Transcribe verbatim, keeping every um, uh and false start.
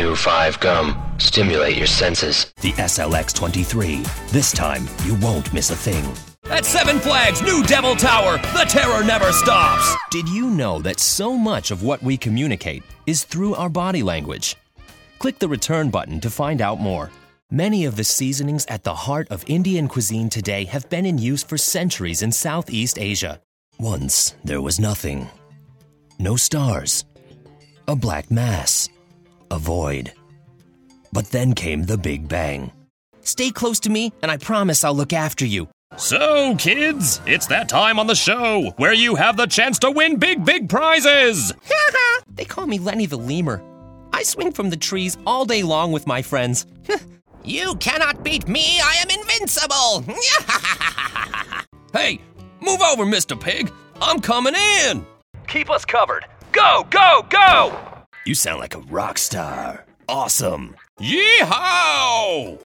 Chew five gum. Stimulate your senses. The S L X twenty-three. This time, you won't miss a thing. At Seven Flags New Devil Tower, the terror never stops! Did you know that so much of what we communicate is through our body language? Click the return button to find out more. Many of the seasonings at the heart of Indian cuisine today have been in use for centuries in Southeast Asia. Once, there was nothing. No stars. A black mass. A void. But then came the Big Bang. Stay close to me, and I promise I'll look after you. So, kids, it's that time on the show where you have the chance to win big, big prizes! They call me Lenny the Lemur. I swing from the trees all day long with my friends. You cannot beat me, I am invincible! Hey, move over, Mister Pig. I'm coming in! Keep us covered. Go, go, go! You sound like a rock star. Awesome. Yeehaw!